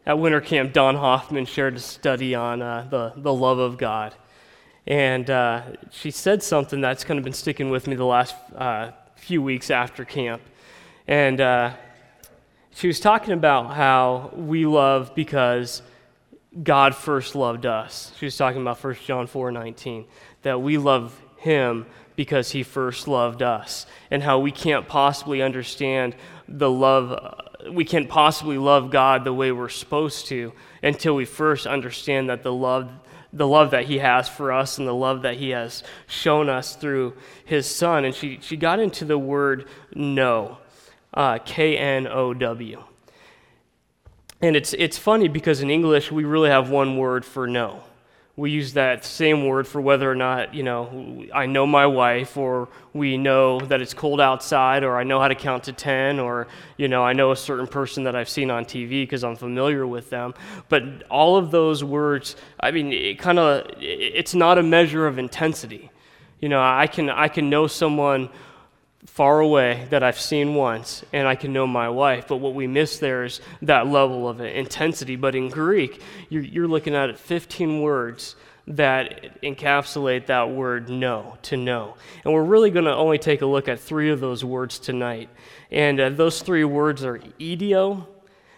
at winter camp, Don Hoffman shared a study on the love of God. And she said something that's kind of been sticking with me the last few weeks after camp. And she was talking about how we love because God first loved us. She was talking about 1 John 4:19, that we love him because he first loved us, and how we can't possibly understand the love, we can't possibly love God the way we're supposed to until we first understand that the love that he has for us and the love that he has shown us through his son. And she got into the word know, K-N-O-W. And it's funny because in English we really have one word for know. We use that same word for whether or not, I know my wife, or we know that it's cold outside, or I know how to count to 10, or, I know a certain person that I've seen on TV because I'm familiar with them. But all of those words, it's not a measure of intensity. I can know someone far away that I've seen once, and I can know my wife, but what we miss there is that level of intensity. But in Greek, you're looking at 15 words that encapsulate that word know, to know. And we're really going to only take a look at 3 of those words tonight. And those 3 words are idio,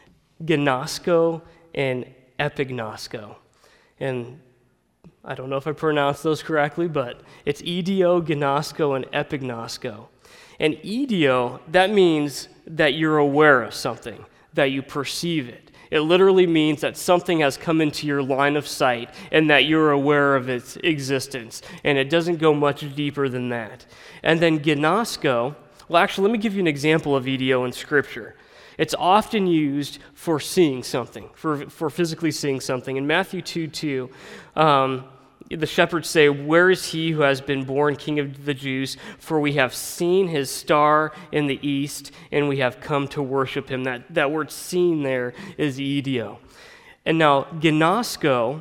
gnosko, and epignosko. And I don't know if I pronounced those correctly, but it's idio, gnosko, and epignosko. And idio, that means that you're aware of something, that you perceive it. It literally means that something has come into your line of sight and that you're aware of its existence. And it doesn't go much deeper than that. And then gnosko, well, actually, let me give you an example of idio in Scripture. It's often used for seeing something, for physically seeing something. In Matthew 2:2, the shepherds say, "Where is he who has been born King of the Jews? For we have seen his star in the east, and we have come to worship him." That word "seen" there is idio. And now, gnosko,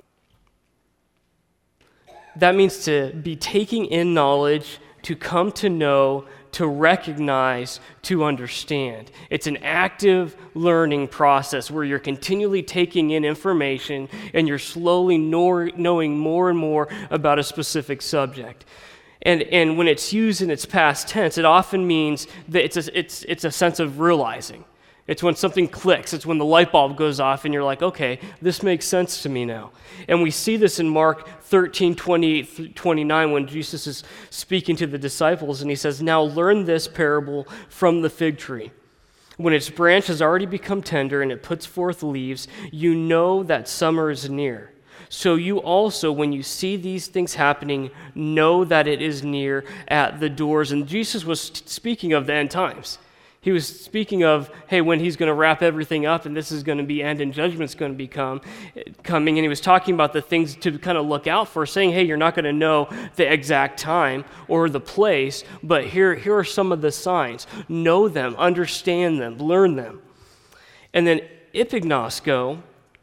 that means to be taking in knowledge, to come to know, to recognize, to understand. It's an active learning process where you're continually taking in information and you're slowly knowing more and more about a specific subject. And when it's used in its past tense, it often means that it's a sense of realizing. It's when something clicks. It's when the light bulb goes off and you're like, okay, this makes sense to me now. And we see this in Mark 13:28-29 when Jesus is speaking to the disciples and he says, "Now learn this parable from the fig tree. When its branch has already become tender and it puts forth leaves, you know that summer is near. So you also, when you see these things happening, know that it is near at the doors." And Jesus was speaking of the end times. He was speaking of, hey, when he's going to wrap everything up and this is going to be end and judgment's going to be coming. And he was talking about the things to kind of look out for, saying, hey, you're not going to know the exact time or the place, but here are some of the signs. Know them, understand them, learn them. And then epignosko,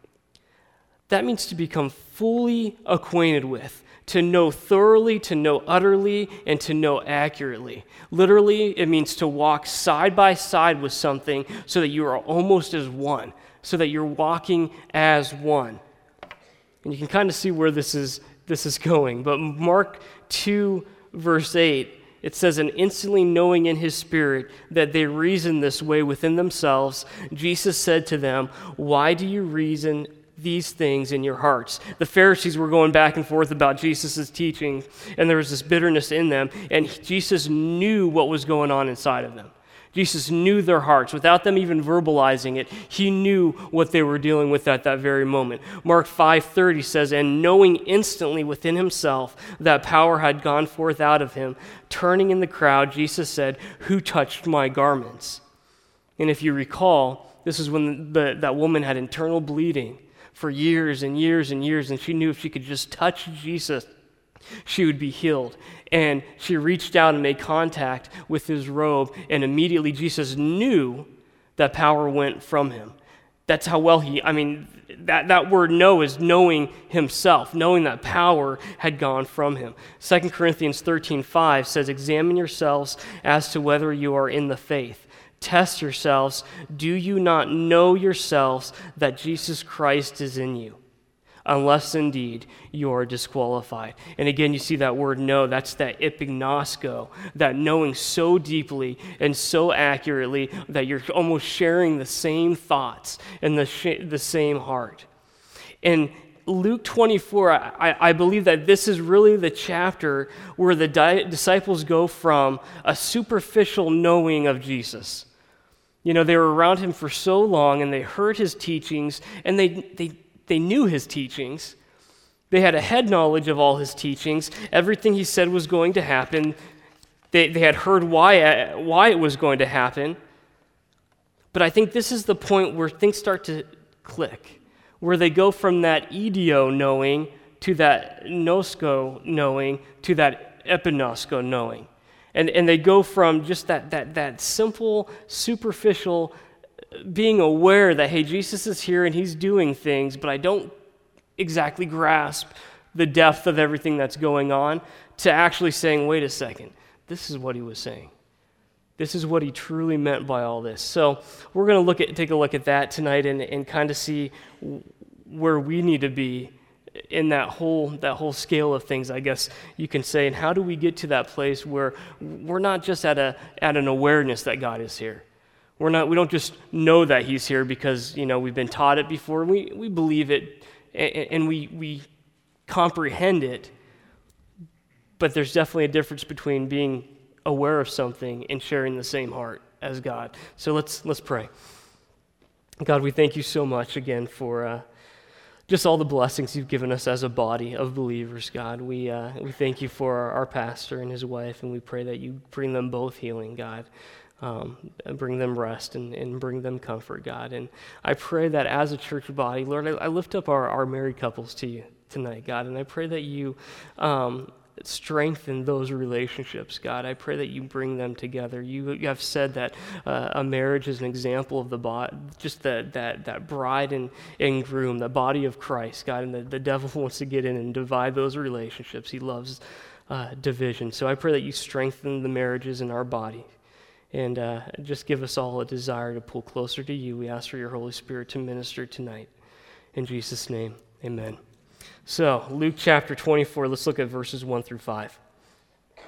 that means to become fully acquainted with, to know thoroughly, to know utterly, and to know accurately. Literally, it means to walk side by side with something so that you are almost as one, so that you're walking as one. And you can kind of see where this is going. But Mark 2, verse 8, it says, "And instantly knowing in his spirit that they reasoned this way within themselves, Jesus said to them, 'Why do you reason these things in your hearts?'" The Pharisees were going back and forth about Jesus' teaching, and there was this bitterness in them, and Jesus knew what was going on inside of them. Jesus knew their hearts. Without them even verbalizing it, he knew what they were dealing with at that very moment. Mark 5:30 says, "And knowing instantly within himself that power had gone forth out of him, turning in the crowd, Jesus said, 'Who touched my garments?'" And if you recall, this is when that woman had internal bleeding for years and years and years, and she knew if she could just touch Jesus, she would be healed. And she reached out and made contact with his robe, and immediately Jesus knew that power went from him. That's how well that word know is knowing himself, knowing that power had gone from him. 2 Corinthians 13:5 says, "Examine yourselves as to whether you are in the faith. Test yourselves. Do you not know yourselves that Jesus Christ is in you? Unless indeed you are disqualified. And again, you see that word know, that's that epignosko, that knowing so deeply and so accurately that you're almost sharing the same thoughts and the same heart. In Luke 24, I believe that this is really the chapter where the disciples go from a superficial knowing of Jesus. You know, they were around him for so long and they heard his teachings and they knew his teachings. They had a head knowledge of all his teachings. Everything he said was going to happen. They had heard why it was going to happen. But I think this is the point where things start to click, where they go from that idio knowing to that nosko knowing to that epinosko knowing. And they go from just that simple, superficial being aware that, hey, Jesus is here and he's doing things, but I don't exactly grasp the depth of everything that's going on, to actually saying, wait a second, this is what he was saying. This is what he truly meant by all this. So we're going to take a look at that tonight and kind of see where we need to be in that whole scale of things, I guess you can say, and how do we get to that place where we're not just at an awareness that God is here. We don't just know that he's here because, we've been taught it before. We believe it and we comprehend it. But there's definitely a difference between being aware of something and sharing the same heart as God. So let's pray. God, we thank you so much again for just all the blessings you've given us as a body of believers, God. We thank you for our pastor and his wife, and we pray that you bring them both healing, God. Bring them rest and bring them comfort, God. And I pray that as a church body, Lord, I lift up our married couples to you tonight, God, and I pray that you strengthen those relationships, God. I pray that you bring them together. You have said that a marriage is an example of the body, just that bride and groom, the body of Christ, God, and the devil wants to get in and divide those relationships. He loves division. So I pray that you strengthen the marriages in our body. And just give us all a desire to pull closer to you. We ask for your Holy Spirit to minister tonight. In Jesus' name, amen. So, Luke chapter 24, let's look at verses 1 through 5. It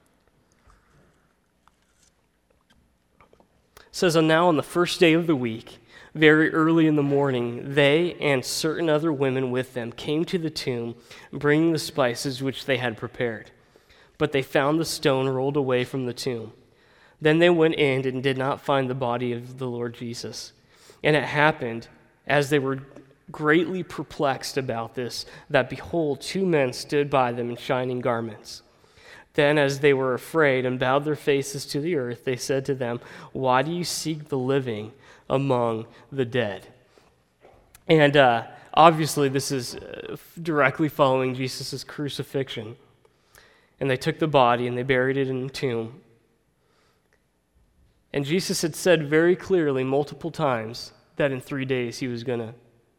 says, "And now on the first day of the week, very early in the morning, they and certain other women with them came to the tomb, bringing the spices which they had prepared. But they found the stone rolled away from the tomb. Then they went in and did not find the body of the Lord Jesus. And it happened, as they were greatly perplexed about this, that behold, two men stood by them in shining garments. Then as they were afraid and bowed their faces to the earth, they said to them, 'Why do you seek the living among the dead?'" And obviously this is directly following Jesus' crucifixion. "And they took the body and they buried it in the tomb. And Jesus had said very clearly multiple times that in 3 days he was going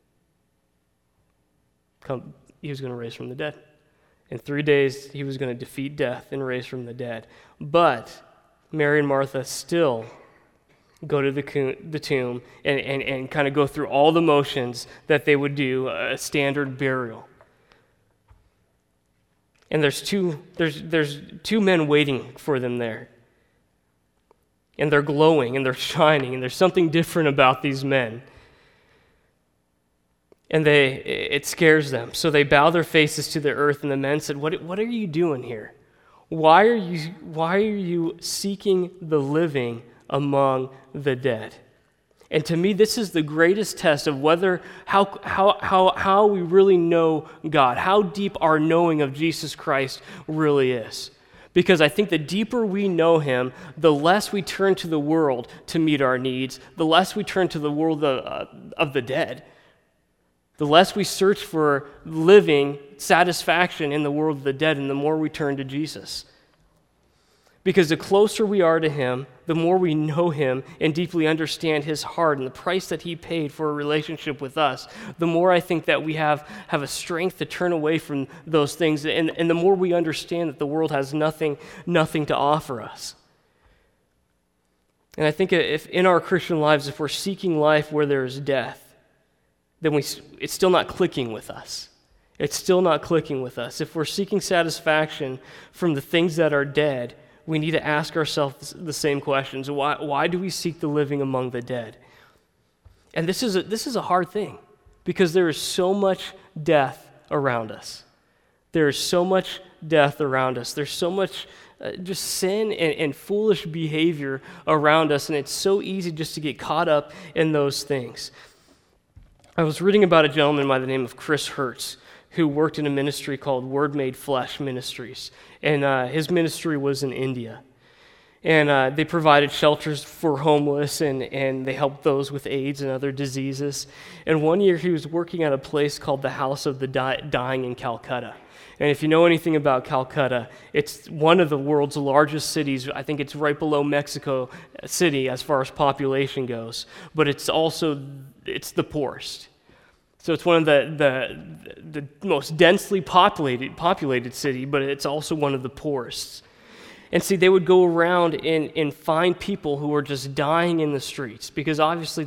to raise from the dead. In 3 days he was going to defeat death and raise from the dead. But Mary and Martha still go to the tomb and kind of go through all the motions that they would do a standard burial. And there's two men waiting for them there. And they're glowing, and they're shining, and there's something different about these men. And it scares them. So they bow their faces to the earth, and the men said, What are you doing here? Why are you seeking the living among the dead?" And to me, this is the greatest test of how we really know God, how deep our knowing of Jesus Christ really is. Because I think the deeper we know him, the less we turn to the world to meet our needs, the less we turn to the world of the dead, the less we search for living satisfaction in the world of the dead, and the more we turn to Jesus. Because the closer we are to him, the more we know him and deeply understand his heart and the price that he paid for a relationship with us, the more I think that we have a strength to turn away from those things, and the more we understand that the world has nothing to offer us. And I think if in our Christian lives, if we're seeking life where there is death, then it's still not clicking with us. It's still not clicking with us. If we're seeking satisfaction from the things that are dead, we need to ask ourselves the same questions. Why do we seek the living among the dead? And this is a hard thing because there is so much death around us. There is so much death around us. There's so much just sin and foolish behavior around us, and it's so easy just to get caught up in those things. I was reading about a gentleman by the name of Chris Hertz who worked in a ministry called Word Made Flesh Ministries, and his ministry was in India. And they provided shelters for homeless, and they helped those with AIDS and other diseases. And one year he was working at a place called the House of the Dying in Calcutta. And if you know anything about Calcutta, it's one of the world's largest cities. I think it's right below Mexico City as far as population goes. But it's the poorest. So it's one of the most densely populated city, but it's also one of the poorest. And see, they would go around and find people who were just dying in the streets because obviously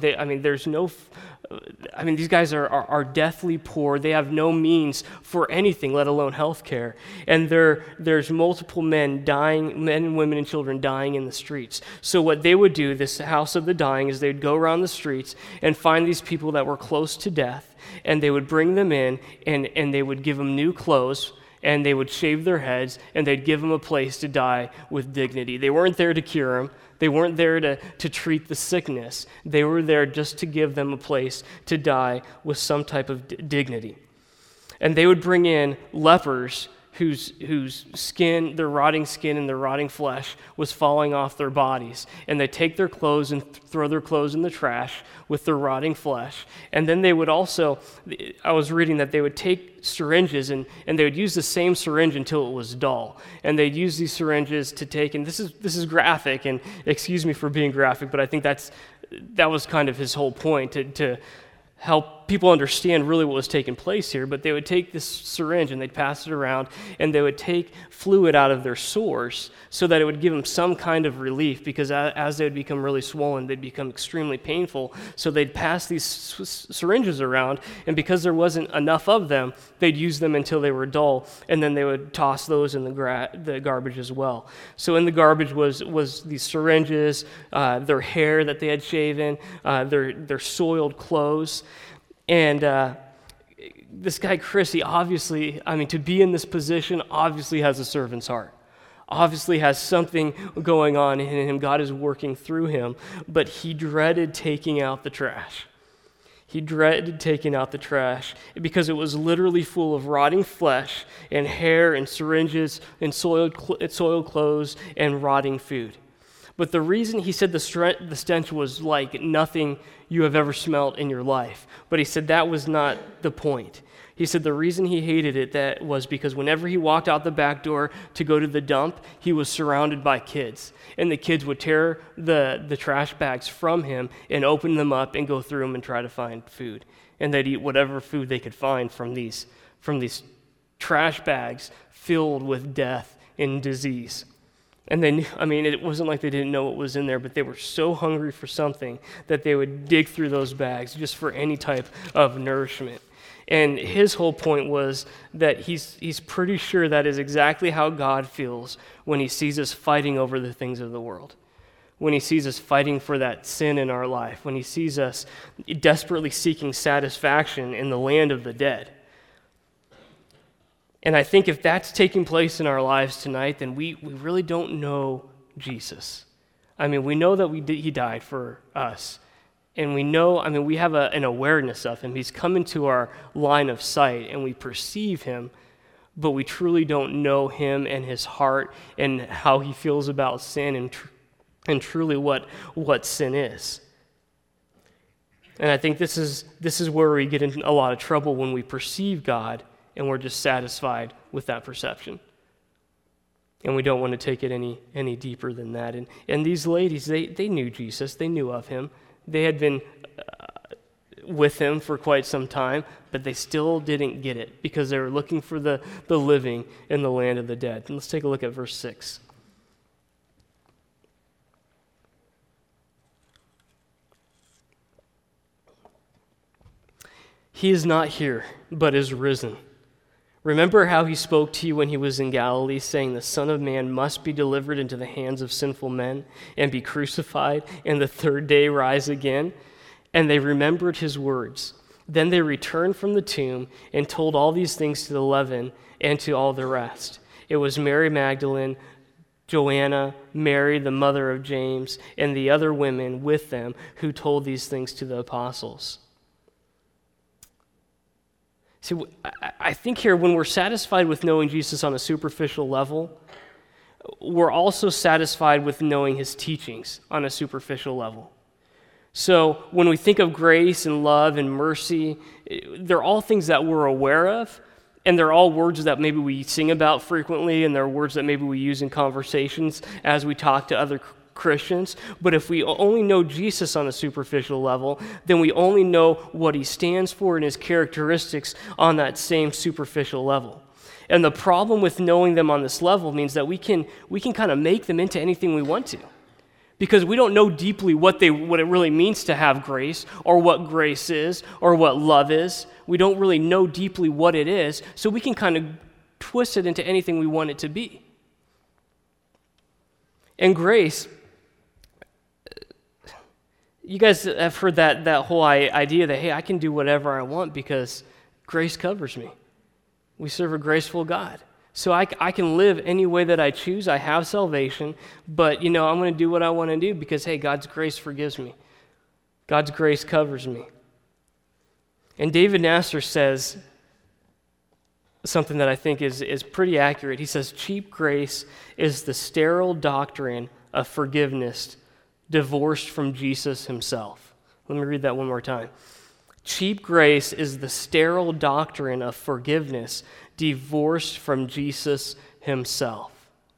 these guys are deathly poor. They have no means for anything, let alone health care. And there's multiple men and women and children dying in the streets. So what they would do, this House of the Dying, is they'd go around the streets and find these people that were close to death, and they would bring them in, and they would give them new clothes, and they would shave their heads, and they'd give them a place to die with dignity. They weren't there to cure them. They weren't there to treat the sickness. They were there just to give them a place to die with some type of dignity. And they would bring in lepers whose skin, their rotting skin and their rotting flesh was falling off their bodies. And they'd take their clothes and throw their clothes in the trash with their rotting flesh. And then they would also, I was reading that they would take syringes and they would use the same syringe until it was dull. And they'd use these syringes to take, and this is graphic, and excuse me for being graphic, but I think that was kind of his whole point, to help people understand really what was taking place here. But they would take this syringe and they'd pass it around, and they would take fluid out of their sores so that it would give them some kind of relief, because as they would become really swollen, they'd become extremely painful. So they'd pass these syringes around, and because there wasn't enough of them, they'd use them until they were dull, and then they would toss those in the garbage as well. So in the garbage was these syringes, their hair that they had shaven, their soiled clothes. And this guy, Chris, he obviously, to be in this position, obviously has a servant's heart. Obviously has something going on in him. God is working through him. But he dreaded taking out the trash. He dreaded taking out the trash because it was literally full of rotting flesh and hair and syringes and soiled clothes and rotting food. But the reason he said the stench was like nothing you have ever smelled in your life. But he said that was not the point. He said the reason he hated it that was because whenever he walked out the back door to go to the dump, he was surrounded by kids. And the kids would tear the trash bags from him and open them up and go through them and try to find food. And they'd eat whatever food they could find from these trash bags filled with death and disease. And then, it wasn't like they didn't know what was in there, but they were so hungry for something that they would dig through those bags just for any type of nourishment. And his whole point was that he's pretty sure that is exactly how God feels when he sees us fighting over the things of the world, when he sees us fighting for that sin in our life, when he sees us desperately seeking satisfaction in the land of the dead. And I think if that's taking place in our lives tonight, then we really don't know Jesus. We know that he died for us. And we know, we have an awareness of him. He's come into our line of sight, and we perceive him, but we truly don't know him and his heart and how he feels about sin and truly what sin is. And I think this is where we get into a lot of trouble when we perceive God and we're just satisfied with that perception. And we don't want to take it any deeper than that. And these ladies, they knew Jesus. They knew of him. They had been with him for quite some time, but they still didn't get it because they were looking for the living in the land of the dead. And let's take a look at verse 6. He is not here, but is risen. Remember how he spoke to you when he was in Galilee, saying the Son of Man must be delivered into the hands of sinful men and be crucified, and the third day rise again? And they remembered his words. Then they returned from the tomb and told all these things to the 11 and to all the rest. It was Mary Magdalene, Joanna, Mary, the mother of James, and the other women with them who told these things to the apostles. See, I think here when we're satisfied with knowing Jesus on a superficial level, we're also satisfied with knowing his teachings on a superficial level. So when we think of grace and love and mercy, they're all things that we're aware of, and they're all words that maybe we sing about frequently, and they're words that maybe we use in conversations as we talk to other Christians. But if we only know Jesus on a superficial level, then we only know what he stands for and his characteristics on that same superficial level. And the problem with knowing them on this level means that we can kind of make them into anything we want to, because we don't know deeply what it really means to have grace, or what grace is, or what love is. We don't really know deeply what it is, so we can kind of twist it into anything we want it to be. And grace, you guys have heard that whole idea that, hey, I can do whatever I want because grace covers me. We serve a graceful God. So I can live any way that I choose. I have salvation, but, I'm going to do what I want to do because, hey, God's grace forgives me. God's grace covers me. And David Nasser says something that I think is pretty accurate. He says, cheap grace is the sterile doctrine of forgiveness divorced from Jesus himself. Let me read that one more time. Cheap grace is the sterile doctrine of forgiveness divorced from Jesus himself.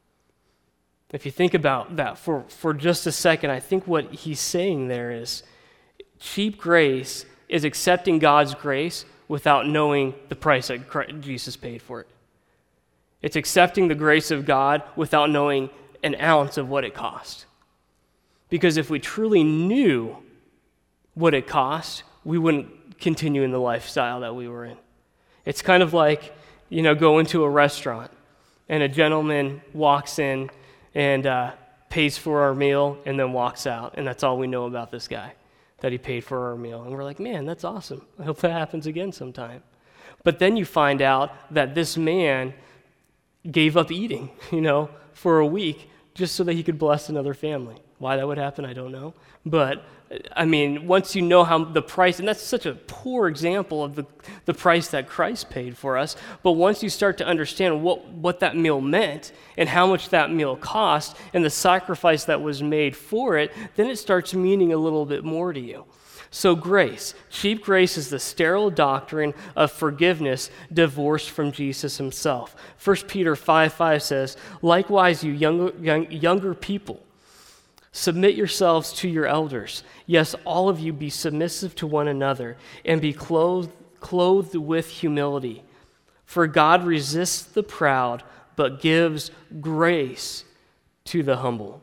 If you think about that for just a second, I think what he's saying there is cheap grace is accepting God's grace without knowing the price that Jesus paid for it. It's accepting the grace of God without knowing an ounce of what it cost. Because if we truly knew what it cost, we wouldn't continue in the lifestyle that we were in. It's kind of like, go into a restaurant and a gentleman walks in and pays for our meal and then walks out. And that's all we know about this guy, that he paid for our meal. And we're like, man, that's awesome. I hope that happens again sometime. But then you find out that this man gave up eating, for a week just so that he could bless another family. Why that would happen, I don't know. But, once you know how the price, and that's such a poor example of the price that Christ paid for us, but once you start to understand what that meal meant and how much that meal cost and the sacrifice that was made for it, then it starts meaning a little bit more to you. So grace, cheap grace is the sterile doctrine of forgiveness divorced from Jesus himself. 1 Peter 5:5 says, likewise, you younger people, submit yourselves to your elders. Yes, all of you be submissive to one another and be clothed with humility. For God resists the proud, but gives grace to the humble.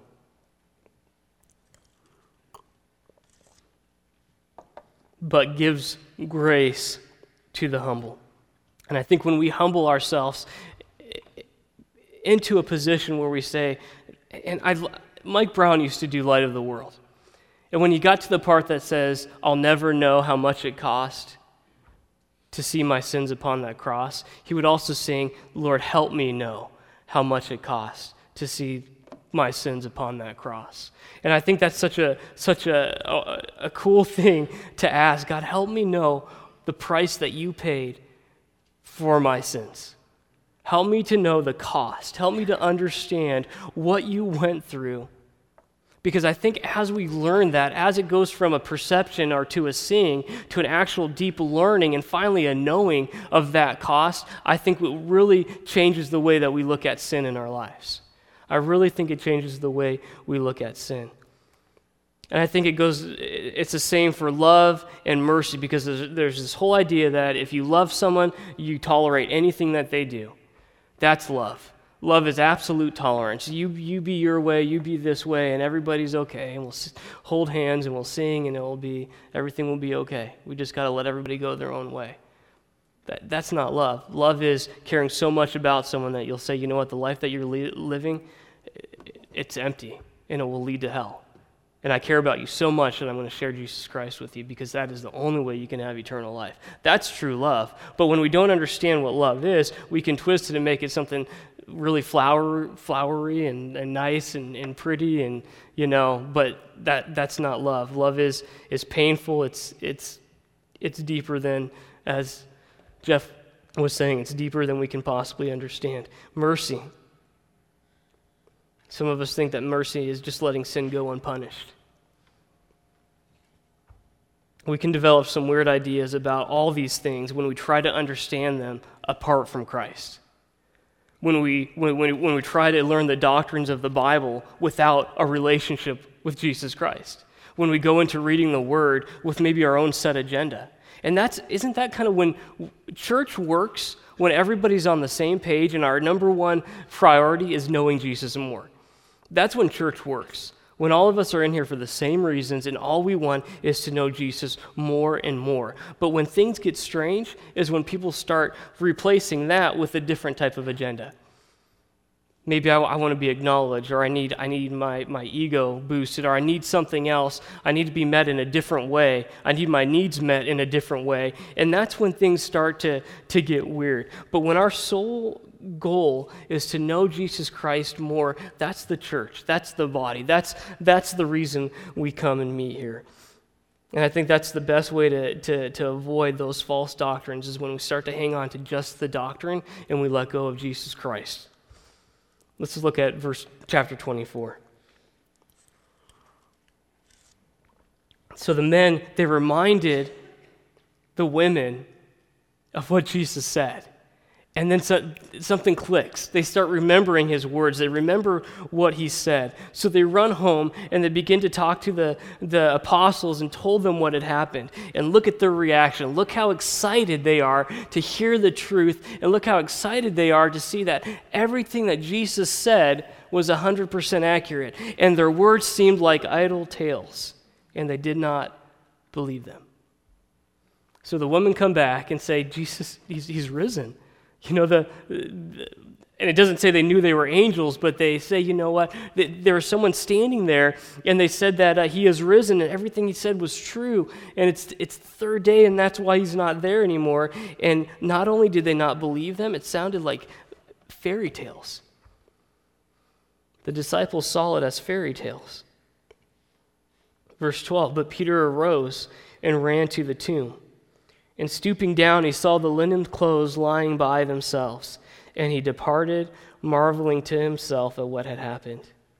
But gives grace to the humble. And I think when we humble ourselves into a position where we say, Mike Brown used to do Light of the World. And when he got to the part that says, I'll never know how much it cost to see my sins upon that cross, he would also sing, Lord, help me know how much it cost to see my sins upon that cross. And I think that's such a cool thing to ask. God, help me know the price that you paid for my sins. Help me to know the cost. Help me to understand what you went through. Because I think as we learn that, as it goes from a perception or to a seeing to an actual deep learning and finally a knowing of that cost, I think it really changes the way that we look at sin in our lives. I really think it changes the way we look at sin. And I think it's the same for love and mercy, because there's this whole idea that if you love someone, you tolerate anything that they do. That's love. Love is absolute tolerance. You be your way, you be this way, and everybody's okay. And we'll hold hands and we'll sing, and everything will be okay. We just got to let everybody go their own way. That's not love. Love is caring so much about someone that you'll say, you know what, the life that you're living, it's empty, and it will lead to hell. And I care about you so much that I'm going to share Jesus Christ with you, because that is the only way you can have eternal life. That's true love. But when we don't understand what love is, we can twist it and make it something really flowery and nice and pretty, and but that's not love. Love is painful. It's deeper than, as Jeff was saying, it's deeper than we can possibly understand. Mercy. Some of us think that mercy is just letting sin go unpunished. We can develop some weird ideas about all these things when we try to understand them apart from Christ. When we try to learn the doctrines of the Bible without a relationship with Jesus Christ. When we go into reading the Word with maybe our own set agenda. And isn't that kind of when church works, when everybody's on the same page and our number one priority is knowing Jesus more? That's when church works. When all of us are in here for the same reasons and all we want is to know Jesus more and more. But when things get strange is when people start replacing that with a different type of agenda. Maybe I want to be acknowledged, or I need my ego boosted, or I need something else. I need to be met in a different way. I need my needs met in a different way. And that's when things start to get weird. But when our sole goal is to know Jesus Christ more, that's the church. That's the body. That's the reason we come and meet here. And I think that's the best way to avoid those false doctrines, is when we start to hang on to just the doctrine and we let go of Jesus Christ. Let's look at chapter 24. So the men, they reminded the women of what Jesus said. And then something clicks. They start remembering his words. They remember what he said. So they run home and they begin to talk to the apostles and told them what had happened. And look at their reaction. Look how excited they are to hear the truth. And look how excited they are to see that everything that Jesus said was 100% accurate. And their words seemed like idle tales. And they did not believe them. So the women come back and say, Jesus, he's risen. And it doesn't say they knew they were angels, but they say, you know what, there was someone standing there, and they said that he has risen, and everything he said was true, and it's the third day, and that's why he's not there anymore. And not only did they not believe them, it sounded like fairy tales. The disciples saw it as fairy tales. Verse 12, but Peter arose and ran to the tomb. And stooping down, he saw the linen clothes lying by themselves, and he departed, marveling to himself at what had happened.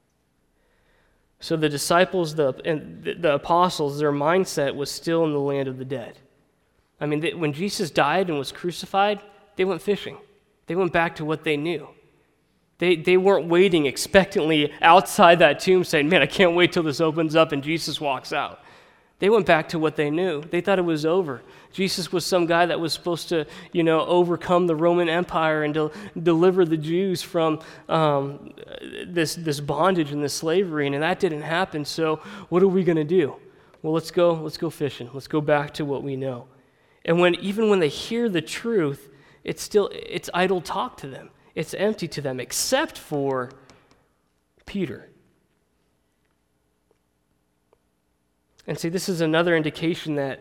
So the disciples and the apostles, their mindset was still in the land of the dead. I mean, when Jesus died and was crucified, they went fishing. They went back to what they knew. They weren't waiting expectantly outside that tomb saying, man, I can't wait till this opens up and Jesus walks out. They went back to what they knew. They thought it was over. Jesus was some guy that was supposed to, overcome the Roman Empire and deliver the Jews from this bondage and this slavery, and that didn't happen. So what are we going to do? Well, let's go fishing. Let's go back to what we know. And even when they hear the truth, it's idle talk to them. It's empty to them, except for Peter. And see, this is another indication that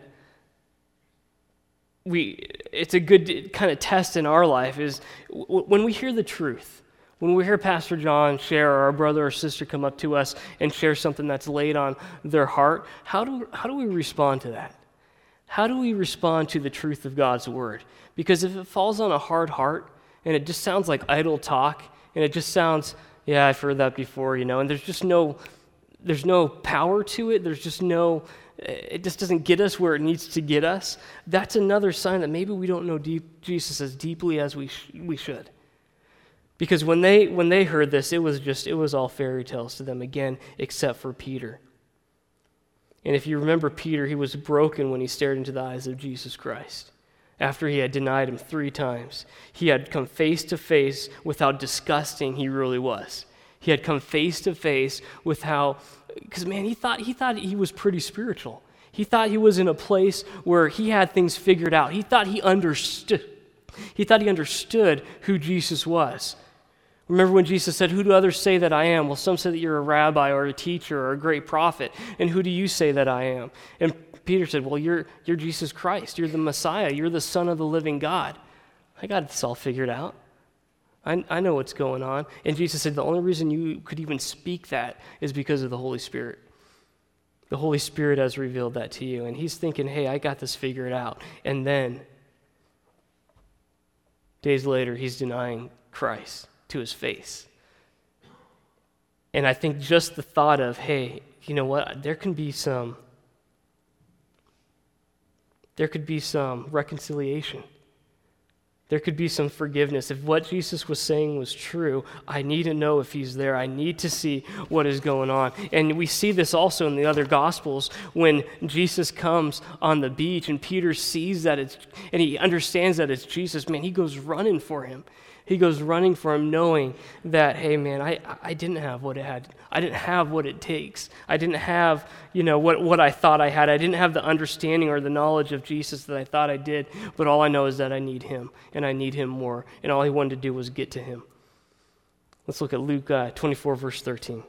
it's a good kind of test in our life, is when we hear the truth, when we hear Pastor John share, or our brother or sister come up to us and share something that's laid on their heart, how do we respond to that? How do we respond to the truth of God's word? Because if it falls on a hard heart and it just sounds like idle talk, and it just sounds, yeah, I've heard that before, and there's no power to it. It just doesn't get us where it needs to get us. That's another sign that maybe we don't know Jesus as deeply as we should. Because when they heard this, it was all fairy tales to them again, except for Peter. And if you remember Peter, he was broken when he stared into the eyes of Jesus Christ. after he had denied him 3 times. He had come face to face with how disgusting he really was. He had come face to face with how, because man, he thought he was pretty spiritual. He thought he was in a place where he had things figured out. He thought he understood. He thought he understood who Jesus was. Remember when Jesus said, "Who do others say that I am?" Well, some say that you're a rabbi or a teacher or a great prophet. And who do you say that I am? And Peter said, "Well, you're Jesus Christ. You're the Messiah. You're the Son of the living God." I got this all figured out. I know what's going on. And Jesus said, the only reason you could even speak that is because of the Holy Spirit. The Holy Spirit has revealed that to you. And he's thinking, hey, I got this figured out. And then, days later, he's denying Christ to his face. And I think just the thought of, hey, you know what, there could be some reconciliation. There could be some forgiveness. If what Jesus was saying was true, I need to know if he's there. I need to see what is going on. And we see this also in the other Gospels when Jesus comes on the beach and Peter sees that and he understands that it's Jesus. Man, he goes running for him. He goes running for him knowing that, hey, man, I didn't have what it had. I didn't have what it takes. I didn't have, what I thought I had. I didn't have the understanding or the knowledge of Jesus that I thought I did, but all I know is that I need him, and I need him more, and all he wanted to do was get to him. Let's look at Luke 24, verse 13.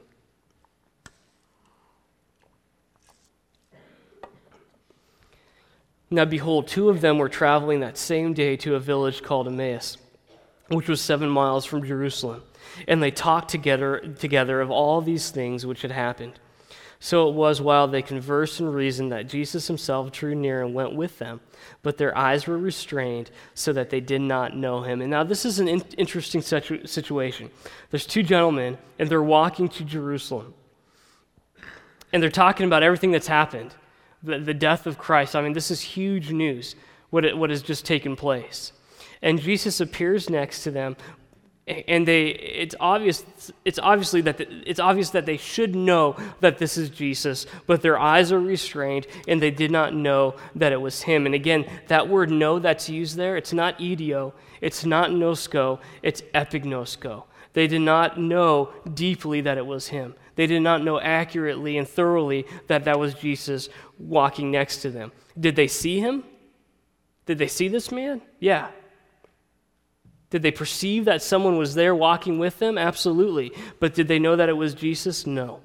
Now behold, 2 of them were traveling that same day to a village called Emmaus, which was 7 miles from Jerusalem. And they talked together of all these things which had happened. So it was while they conversed and reasoned that Jesus himself drew near and went with them, but their eyes were restrained so that they did not know him. And now this is an interesting situation. There's 2 gentlemen, and they're walking to Jerusalem. And they're talking about everything that's happened, the death of Christ. I mean, this is huge news, what has just taken place. And Jesus appears next to them, and it's obvious that they should know that this is Jesus, but their eyes are restrained, and they did not know that it was him. And again, that word "know" that's used there, it's not idio, it's not nosko, it's epignosko. They did not know deeply that it was him. They did not know accurately and thoroughly that was Jesus walking next to them. Did they see him? Did they see this man? Yeah. Did they perceive that someone was there walking with them? Absolutely. But did they know that it was Jesus? No.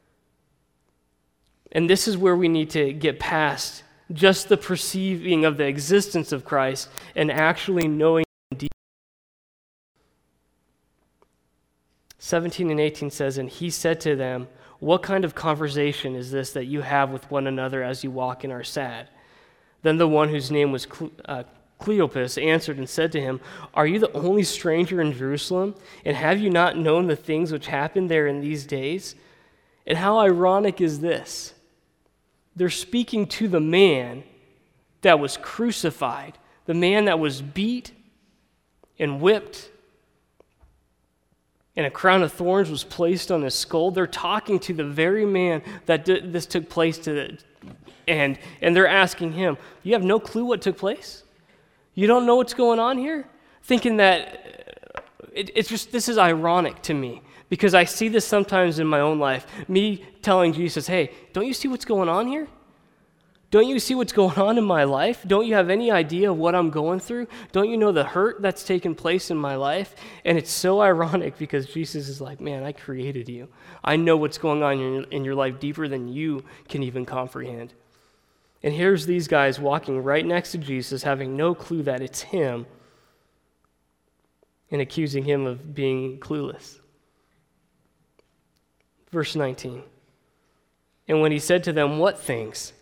And this is where we need to get past just the perceiving of the existence of Christ and actually knowing him deeply. 17 and 18 says, "And he said to them, 'What kind of conversation is this that you have with one another as you walk and are sad?' Then the one whose name was Cleopas answered and said to him, 'Are you the only stranger in Jerusalem? And have you not known the things which happened there in these days?'" And how ironic is this? They're speaking to the man that was crucified, the man that was beat and whipped, and a crown of thorns was placed on his skull. They're talking to the very man that this took place to, and they're asking him, "You have no clue what took place? You don't know what's going on here?" Thinking that this is ironic to me because I see this sometimes in my own life. Me telling Jesus, "Hey, don't you see what's going on here? Don't you see what's going on in my life? Don't you have any idea of what I'm going through? Don't you know the hurt that's taken place in my life?" And it's so ironic because Jesus is like, "Man, I created you. I know what's going on in your life deeper than you can even comprehend." And here's these guys walking right next to Jesus, having no clue that it's him, and accusing him of being clueless. Verse 19. "And when he said to them, 'What things?'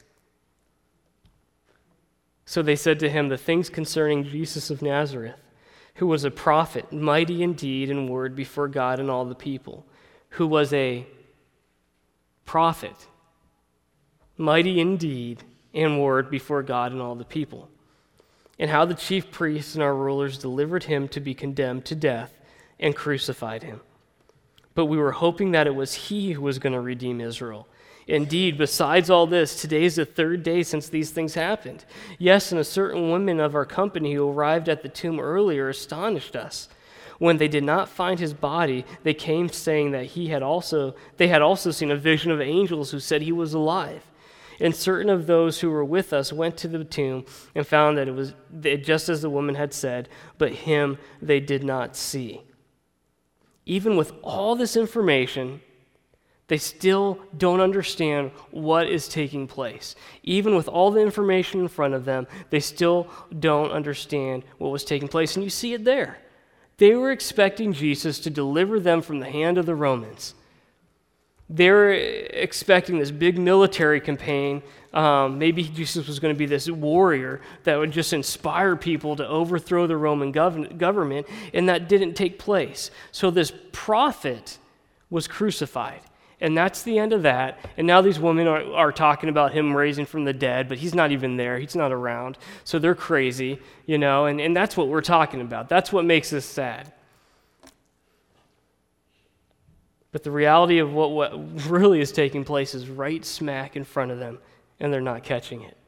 So they said to him, 'The things concerning Jesus of Nazareth, who was a prophet, mighty in deed and word before God and all the people,'" who was a prophet, mighty in deed and word before God and all the people, "and how the chief priests and our rulers delivered him to be condemned to death and crucified him. But we were hoping that it was he who was going to redeem Israel. Indeed, besides all this, today is the third day since these things happened. Yes, and a certain woman of our company who arrived at the tomb earlier astonished us. When they did not find his body, they came saying that they had also seen a vision of angels who said he was alive. And certain of those who were with us went to the tomb and found that it was just as the woman had said, but him they did not see. Even with all this information, they still don't understand what is taking place. Even with all the information in front of them, they still don't understand what was taking place. And you see it there. They were expecting Jesus to deliver them from the hand of the Romans. They were expecting this big military campaign. Maybe Jesus was going to be this warrior that would just inspire people to overthrow the Roman government, and that didn't take place. So this prophet was crucified. And that's the end of that. And now these women are talking about him raising from the dead, but he's not even there. He's not around. So they're crazy, and that's what we're talking about. That's what makes us sad. But the reality of what really is taking place is right smack in front of them, and they're not catching it.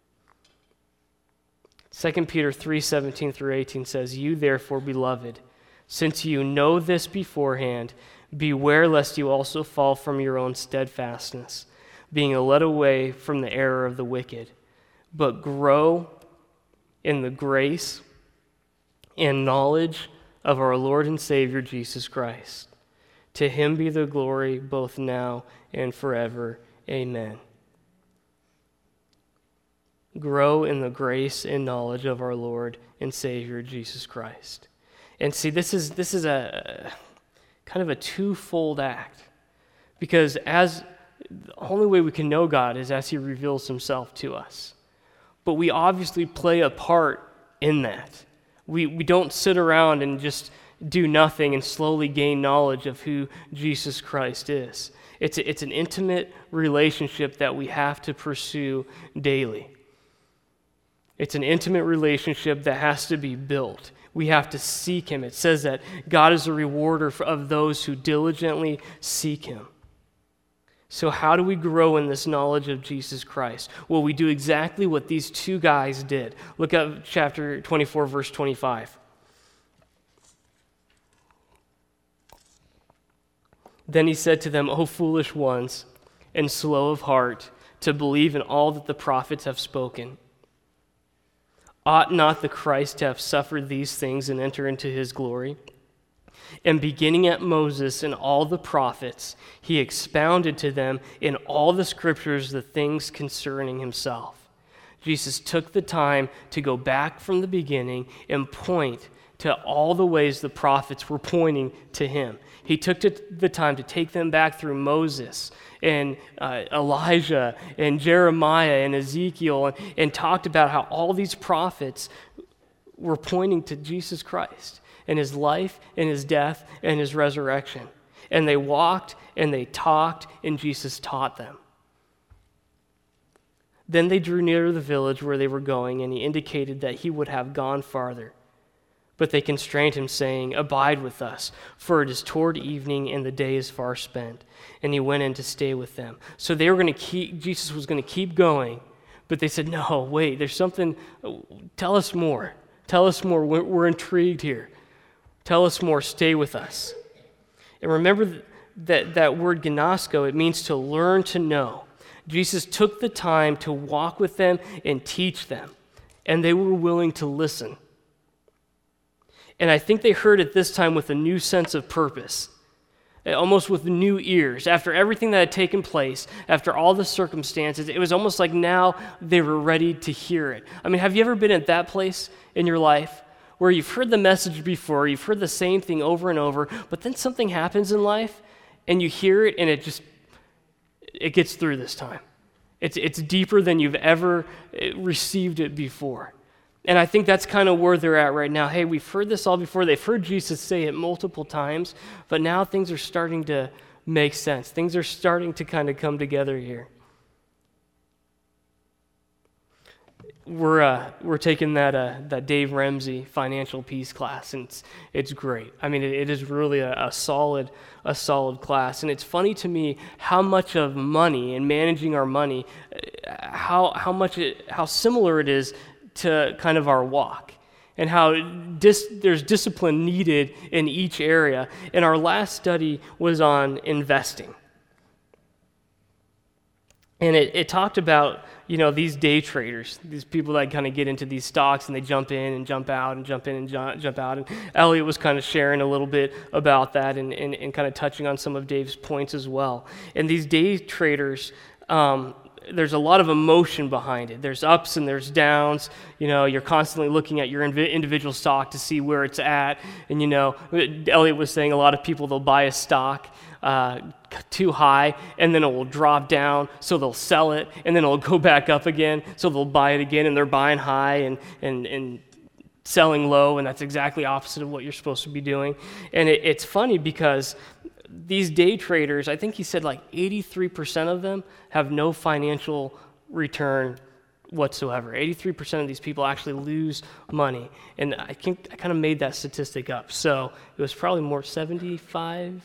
2 Peter 3:17 through 18 says, "You therefore, beloved, since you know this beforehand, beware lest you also fall from your own steadfastness, being led away from the error of the wicked, but grow in the grace and knowledge of our Lord and Savior Jesus Christ. To him be the glory both now and forever. Amen." Grow in the grace and knowledge of our Lord and Savior Jesus Christ. And see, this is a kind of a twofold act, because the only way we can know God is as he reveals himself to us. But we obviously play a part in that. We don't sit around and just do nothing and slowly gain knowledge of who Jesus Christ is. It's an intimate relationship that we have to pursue daily. It's an intimate relationship that has to be built. We have to seek him. It says that God is a rewarder of those who diligently seek him. So how do we grow in this knowledge of Jesus Christ? Well, we do exactly what these two guys did. Look at chapter 24, verse 25. Then he said to them, "O foolish ones, and slow of heart, to believe in all that the prophets have spoken. Ought not the Christ to have suffered these things and enter into his glory?" And beginning at Moses and all the prophets, he expounded to them in all the scriptures the things concerning himself. Jesus took the time to go back from the beginning and point to all the ways the prophets were pointing to him. He took the time to take them back through Moses and Elijah and Jeremiah and Ezekiel and talked about how all these prophets were pointing to Jesus Christ and his life and his death and his resurrection. And they walked and they talked and Jesus taught them. Then they drew near to the village where they were going, and he indicated that he would have gone farther. But they constrained him, saying, "Abide with us, for it is toward evening, and the day is far spent." And he went in to stay with them. So they were Jesus was going to keep going, but they said, "No, wait, there's something, tell us more. Tell us more, we're intrigued here. Tell us more, stay with us." And remember that word gnosko, it means to learn to know. Jesus took the time to walk with them and teach them, and they were willing to listen. And I think they heard it this time with a new sense of purpose, almost with new ears. After everything that had taken place, after all the circumstances, it was almost like now they were ready to hear it. I mean, have you ever been at that place in your life where you've heard the message before, you've heard the same thing over and over, but then something happens in life and you hear it and it gets through this time. It's deeper than you've ever received it before. And I think that's kind of where they're at right now. Hey, we've heard this all before. They've heard Jesus say it multiple times, but now things are starting to make sense. Things are starting to kind of come together here. we're taking that Dave Ramsey financial peace class, and it's great. I mean, it is really a solid class, and it's funny to me how much of money and managing our money, how similar it is to kind of our walk, and how there's discipline needed in each area. And our last study was on investing. And it talked about, these day traders, these people that kind of get into these stocks and they jump in and jump out and jump in and jump out. And Elliot was kind of sharing a little bit about that and kind of touching on some of Dave's points as well. And these day traders, there's a lot of emotion behind it. There's ups and there's downs. You're constantly looking at your individual stock to see where it's at. And, Elliot was saying a lot of people, they'll buy a stock too high, and then it will drop down, so they'll sell it, and then it'll go back up again, so they'll buy it again, and they're buying high and selling low, and that's exactly opposite of what you're supposed to be doing. And it's funny because these day traders, I think he said like 83% of them have no financial return whatsoever. 83% of these people actually lose money. And I think I kind of made that statistic up. So it was probably more 75,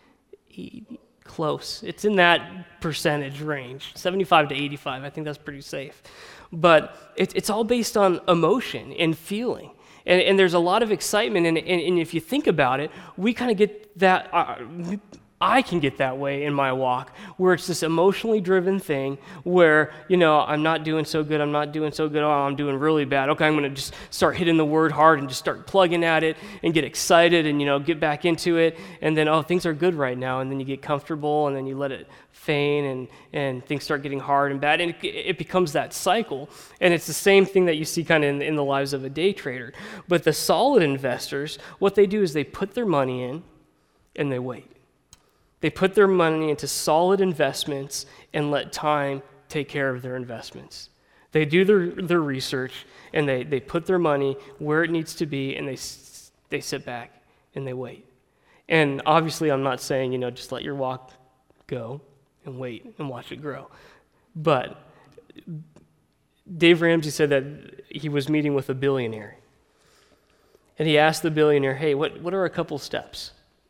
close. It's in that percentage range, 75 to 85. I think that's pretty safe. But it's all based on emotion and feeling. And there's a lot of excitement, and if you think about it, we kind of get that, I can get that way in my walk, where it's this emotionally driven thing where, I'm not doing so good, oh, I'm doing really bad. Okay, I'm going to just start hitting the word hard and just start plugging at it and get excited and, get back into it. And then, things are good right now. And then you get comfortable and then you let it feign and things start getting hard and bad. And it becomes that cycle. And it's the same thing that you see kind of in the lives of a day trader. But the solid investors, what they do is they put their money in and they wait. They put their money into solid investments and let time take care of their investments. They do their research, and they put their money where it needs to be, and they sit back and they wait. And obviously I'm not saying, just let your walk go and wait and watch it grow. But Dave Ramsey said that he was meeting with a billionaire. And he asked the billionaire, hey, what are a couple steps?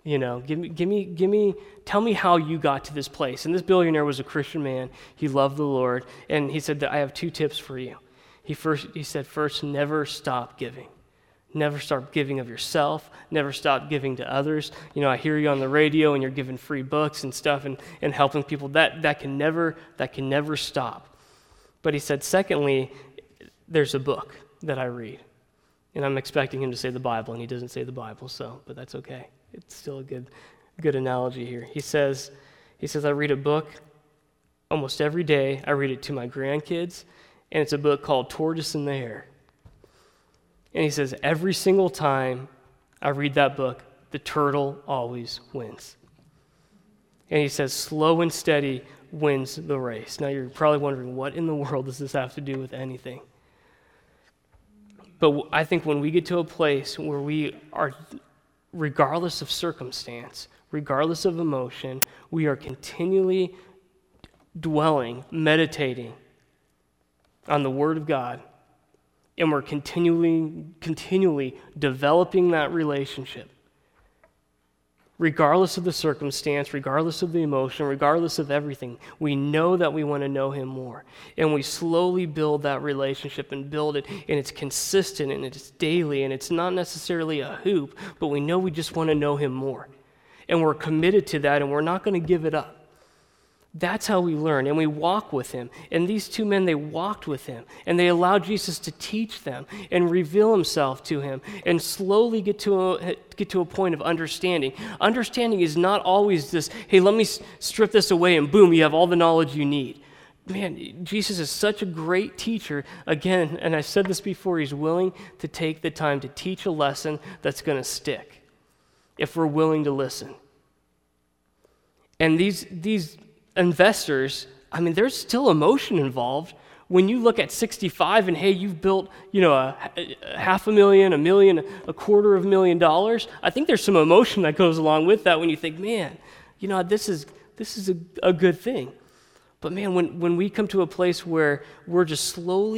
Tell me how you got to this place. And this billionaire was a Christian man. He loved the Lord. And he said that I have two tips for you. He said, first, never stop giving. Never stop giving of yourself. Never stop giving to others. I hear you on the radio and you're giving free books and stuff and helping people. That can never stop. But he said, secondly, there's a book that I read. And I'm expecting him to say the Bible, and he doesn't say the Bible, but that's okay. It's still a good analogy here. He says, I read a book almost every day. I read it to my grandkids, and it's a book called Tortoise and the Hare. And he says, every single time I read that book, the turtle always wins. And he says, slow and steady wins the race. Now you're probably wondering, what in the world does this have to do with anything? But I think when we get to a place where we are, regardless of circumstance, regardless of emotion, we are continually dwelling, meditating on the Word of God, and we're continually developing that relationship. Regardless of the circumstance, regardless of the emotion, regardless of everything, we know that we want to know Him more. And we slowly build that relationship and build it, and it's consistent, and it's daily, and it's not necessarily a hoop, but we know we just want to know Him more. And we're committed to that, and we're not going to give it up. That's how we learn, and we walk with Him. And these two men, they walked with Him, and they allowed Jesus to teach them and reveal Himself to Him, and slowly get to a point of understanding. Understanding is not always this, hey, let me strip this away, and boom, you have all the knowledge you need. Man, Jesus is such a great teacher. Again, and I said this before, He's willing to take the time to teach a lesson that's going to stick, if we're willing to listen. And these investors, there's still emotion involved. When you look at 65 and, hey, you've built, a $500,000, $1 million, $250,000, I think there's some emotion that goes along with that when you think, man, this is a good thing. But man, when we come to a place where we're just slowly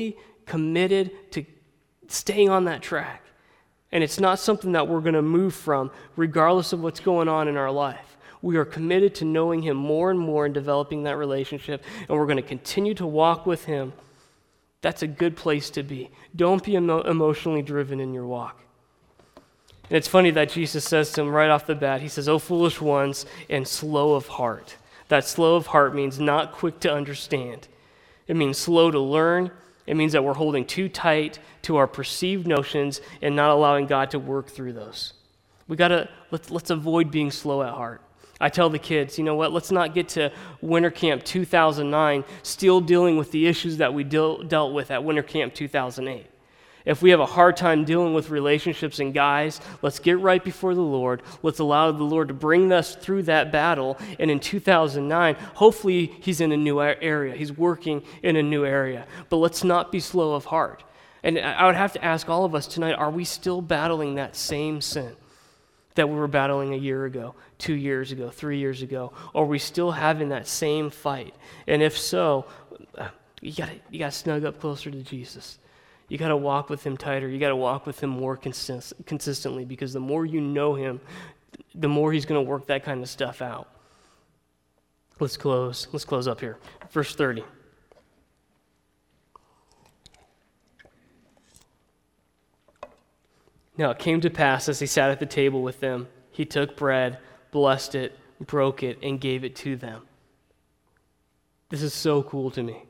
committed to staying on that track. And it's not something that we're going to move from regardless of what's going on in our life. We are committed to knowing him more and more and developing that relationship, and we're going to continue to walk with him. That's a good place to be. Don't be emotionally driven in your walk. And it's funny that Jesus says to him right off the bat, he says, "O foolish ones and slow of heart." That slow of heart means not quick to understand. It means slow to learn. It means that we're holding too tight to our perceived notions and not allowing God to work through those. Let's avoid being slow at heart. I tell the kids, you know what, let's not get to Winter Camp 2009 still dealing with the issues that we dealt with at Winter Camp 2008. If we have a hard time dealing with relationships and guys, let's get right before the Lord. Let's allow the Lord to bring us through that battle. And in 2009, hopefully he's in a new area. He's working in a new area. But let's not be slow of heart. And I would have to ask all of us tonight, are we still battling that same sin that we were battling a year ago, 2 years ago, 3 years ago? Or are we still having that same fight? And if so, you got to snug up closer to Jesus. You got to walk with him tighter. You got to walk with him more consistently, because the more you know him, the more he's going to work that kind of stuff out. Let's close up here. Verse 30. Now it came to pass as he sat at the table with them, he took bread, blessed it, broke it, and gave it to them. This is so cool to me.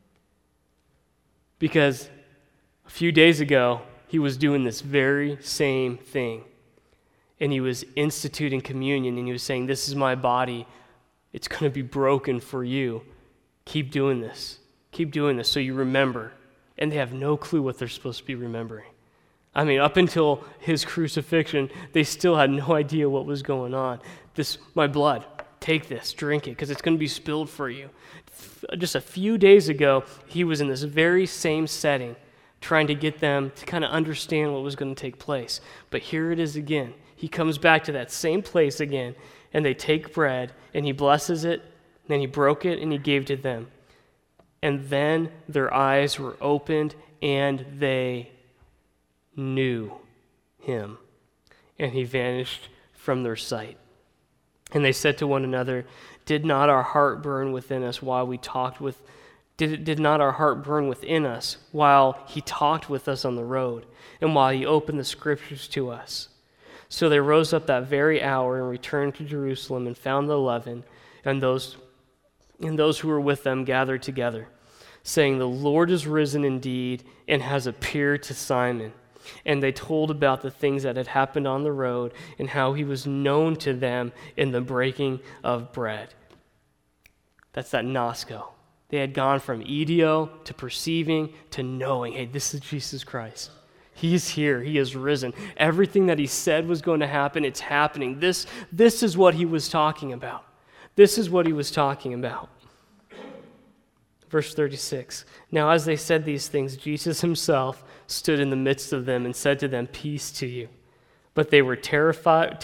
Because a few days ago, he was doing this very same thing. And he was instituting communion, and he was saying, "This is my body. It's going to be broken for you. Keep doing this. Keep doing this so you remember." And they have no clue what they're supposed to be remembering. I mean, up until his crucifixion, they still had no idea what was going on. "This, my blood. Take this, drink it, because it's going to be spilled for you." Just a few days ago, he was in this very same setting, trying to get them to kind of understand what was going to take place. But here it is again. He comes back to that same place again, and they take bread, and he blesses it, and then he broke it, and he gave to them. And then their eyes were opened, and they knew him, and he vanished from their sight. And they said to one another, "Did not our heart burn within us while we talked with Did not our heart burn within us while he talked with us on the road, and while he opened the scriptures to us?" So they rose up that very hour and returned to Jerusalem, and found the 11 and those who were with them gathered together, saying, "The Lord is risen indeed and has appeared to Simon." And they told about the things that had happened on the road, and how he was known to them in the breaking of bread. That's that Gnosko. They had gone from ideo to perceiving to knowing, hey, this is Jesus Christ. He's here. He is risen. Everything that he said was going to happen, it's happening. This is what he was talking about. This is what he was talking about. Verse 36. Now as they said these things, Jesus himself stood in the midst of them and said to them, "Peace to you." But they were terrified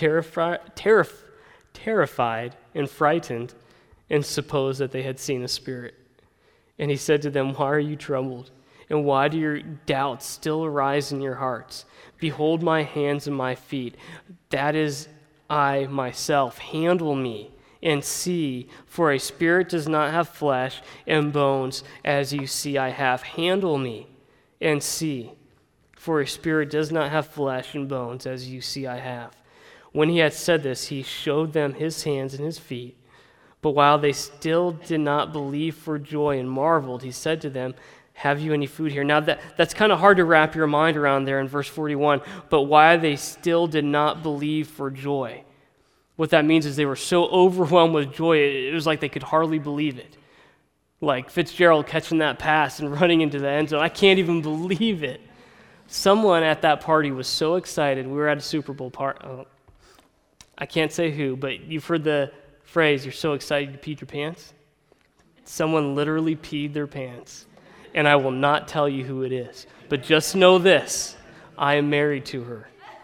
and frightened, and supposed that they had seen a spirit. And he said to them, "Why are you troubled? And why do your doubts still arise in your hearts? Behold my hands and my feet. That is I myself. Handle me and see, for a spirit does not have flesh and bones as you see I have. Handle me and see, for a spirit does not have flesh and bones as you see I have." When he had said this, he showed them his hands and his feet. But while they still did not believe for joy and marveled, he said to them, "Have you any food here?" Now that's kind of hard to wrap your mind around there in verse 41. But while they still did not believe for joy. What that means is they were so overwhelmed with joy, it was like they could hardly believe it. Like Fitzgerald catching that pass and running into the end zone. I can't even believe it. Someone at that party was so excited. We were at a Super Bowl party. I can't say who, but you've heard the phrase, "You're so excited you peed your pants." Someone literally peed their pants. And I will not tell you who it is. But just know this, I am married to her.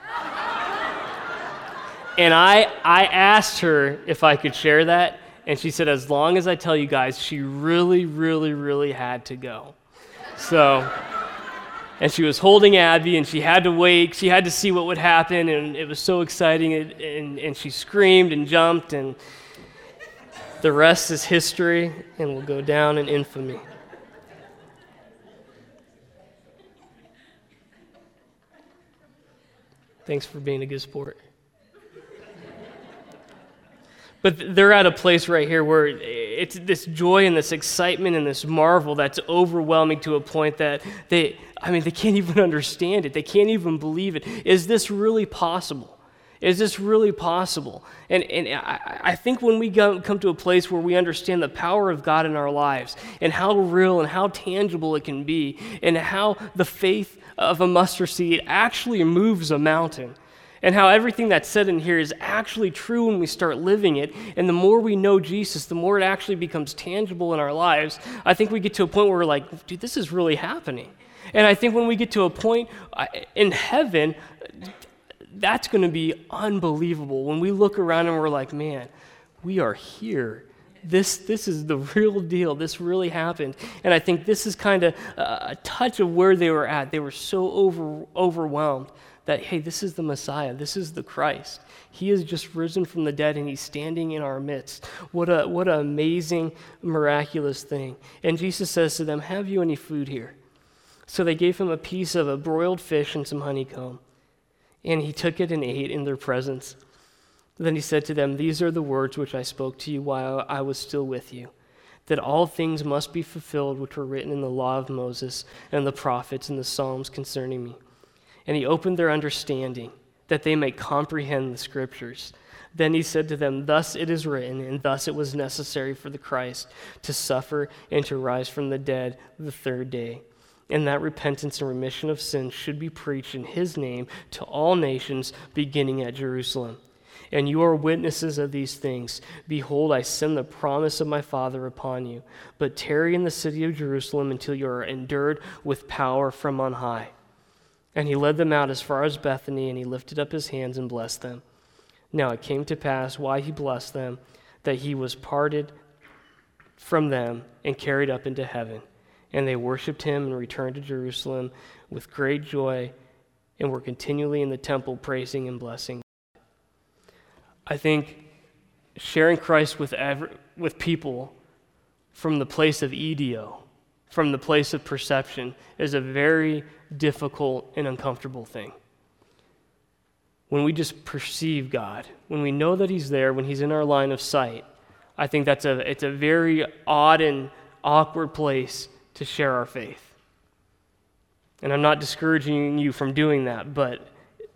And I asked her if I could share that, and she said, as long as I tell you guys, she really, really, really had to go. So And she was holding Abby, and she had to wait. She had to see what would happen, and it was so exciting. And she screamed and jumped, and the rest is history and will go down in infamy. Thanks for being a good sport. But they're at a place right here where it's this joy and this excitement and this marvel that's overwhelming to a point that they can't even understand it. They can't even believe it. Is this really possible? Is this really possible? And I think when we come to a place where we understand the power of God in our lives and how real and how tangible it can be and how the faith of a mustard seed actually moves a mountain, and how everything that's said in here is actually true when we start living it, and the more we know Jesus, the more it actually becomes tangible in our lives, I think we get to a point where we're like, dude, this is really happening. And I think when we get to a point in heaven, that's going to be unbelievable. When we look around and we're like, man, we are here. This is the real deal. This really happened. And I think this is kind of a touch of where they were at. They were so overwhelmed that, hey, this is the Messiah. This is the Christ. He has just risen from the dead, and he's standing in our midst. What an amazing, miraculous thing. And Jesus says to them, have you any food here? So they gave him a piece of a broiled fish and some honeycomb. And he took it and ate in their presence. Then he said to them, these are the words which I spoke to you while I was still with you, that all things must be fulfilled which were written in the law of Moses and the prophets and the Psalms concerning me. And he opened their understanding, that they may comprehend the Scriptures. Then he said to them, thus it is written, and thus it was necessary for the Christ to suffer and to rise from the dead the third day, and that repentance and remission of sins should be preached in his name to all nations, beginning at Jerusalem. And you are witnesses of these things. Behold, I send the promise of my Father upon you, but tarry in the city of Jerusalem until you are endured with power from on high. And he led them out as far as Bethany, and he lifted up his hands and blessed them. Now it came to pass, while he blessed them, that he was parted from them and carried up into heaven. And they worshipped him and returned to Jerusalem with great joy, and were continually in the temple praising and blessing. I think sharing Christ with people from the place of EDO, from the place of perception, is a very difficult and uncomfortable thing. When we just perceive God, when we know that he's there, when he's in our line of sight, I think it's a very odd and awkward place to share our faith. And I'm not discouraging you from doing that, but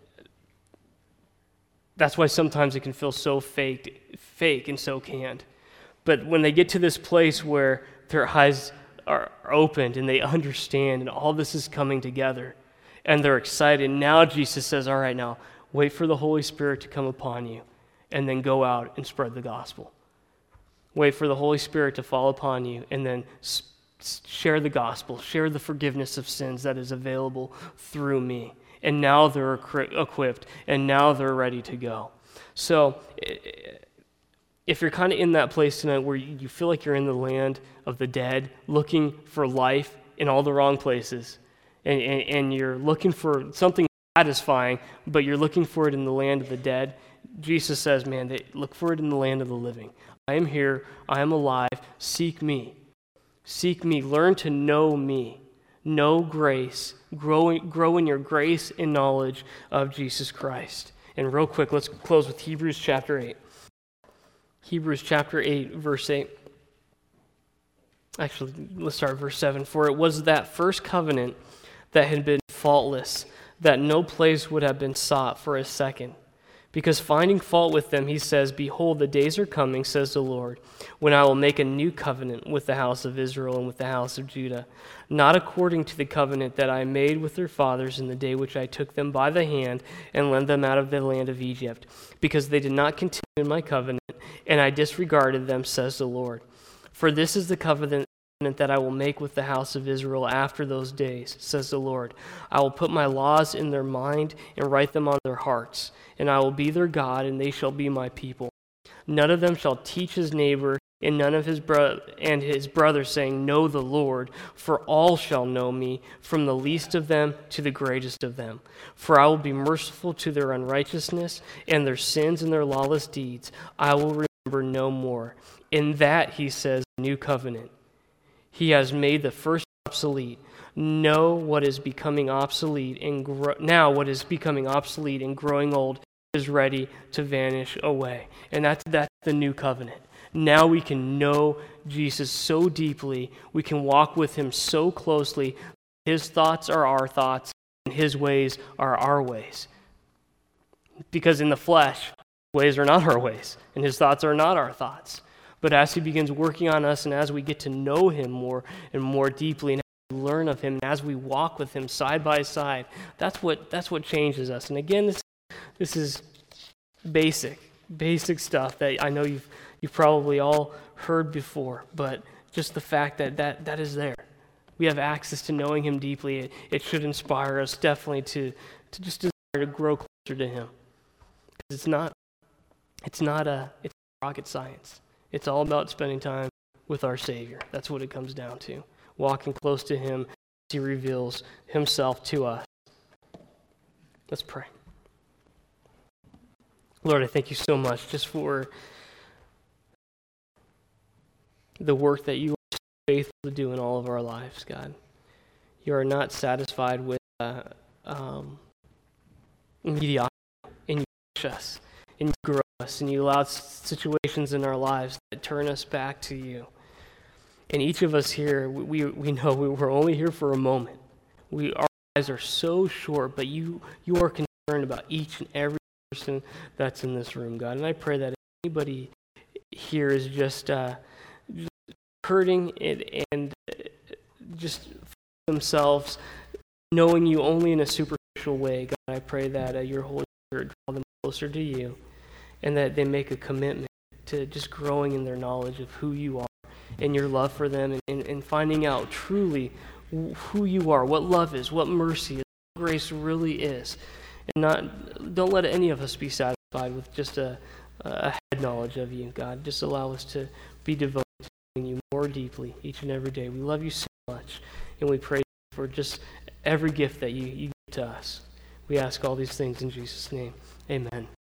that's why sometimes it can feel so fake and so canned. But when they get to this place where their eyes are opened and they understand and all this is coming together and they're excited, now Jesus says, all right, now wait for the Holy Spirit to come upon you and then go out and spread the gospel. Wait for the Holy Spirit to fall upon you and then share the gospel, share the forgiveness of sins that is available through me. And now they're equipped, and now they're ready to go. So if you're kind of in that place tonight where you feel like you're in the land of the dead, looking for life in all the wrong places, and you're looking for something satisfying, but you're looking for it in the land of the dead, Jesus says, man, look for it in the land of the living. I am here. I am alive. Seek me. Seek me. Learn to know me. Know grace. Grow in your grace and knowledge of Jesus Christ. And real quick, let's close with Hebrews chapter 8. Hebrews chapter 8, verse 8. Actually, let's start verse 7. For it was that first covenant that had been faultless, that no place would have been sought for a second. Because finding fault with them, he says, behold, the days are coming, says the Lord, when I will make a new covenant with the house of Israel and with the house of Judah, not according to the covenant that I made with their fathers in the day which I took them by the hand and led them out of the land of Egypt, because they did not continue in my covenant, and I disregarded them, says the Lord. For this is the covenant that I will make with the house of Israel after those days, says the Lord. I will put my laws in their mind and write them on their hearts, and I will be their God, and they shall be my people. None of them shall teach his neighbor And none of his brothers saying, Know the Lord, for all shall know me, from the least of them to the greatest of them. For I will be merciful to their unrighteousness, and their sins and their lawless deeds I will remember no more. In that, he says, new covenant. He has made the first obsolete. Know what is becoming obsolete, and now what is becoming obsolete and growing old is ready to vanish away. And that's the new covenant. Now we can know Jesus so deeply. We can walk with him so closely. His thoughts are our thoughts, and his ways are our ways. Because in the flesh, his ways are not our ways, and his thoughts are not our thoughts. But as he begins working on us, and as we get to know him more and more deeply, and as we learn of him, and as we walk with him side by side, that's what changes us. And again, this is basic stuff that I know you've probably all heard before, but just the fact that is there. We have access to knowing him deeply. It should inspire us definitely to just desire to grow closer to him. Because it's not rocket science. It's all about spending time with our Savior. That's what it comes down to. Walking close to him as he reveals himself to us. Let's pray. Lord, I thank you so much just for the work that you are faithful to do in all of our lives, God. You are not satisfied with mediocrity, and you push us, and you grow us, and you allow situations in our lives that turn us back to you. And each of us here, we know we're only here for a moment. Our lives are so short, but you are concerned about each and every person that's in this room, God. And I pray that if anybody here is just hurting and just themselves, knowing you only in a superficial way, God, I pray that your Holy Spirit draw them closer to you, and that they make a commitment to just growing in their knowledge of who you are and your love for them, and finding out truly who you are, what love is, what mercy is, what grace really is. And don't let any of us be satisfied with just a head knowledge of you, God. Just allow us to be devoted to knowing you more deeply each and every day. We love you so much, and we pray for just every gift that you give to us. We ask all these things in Jesus' name. Amen.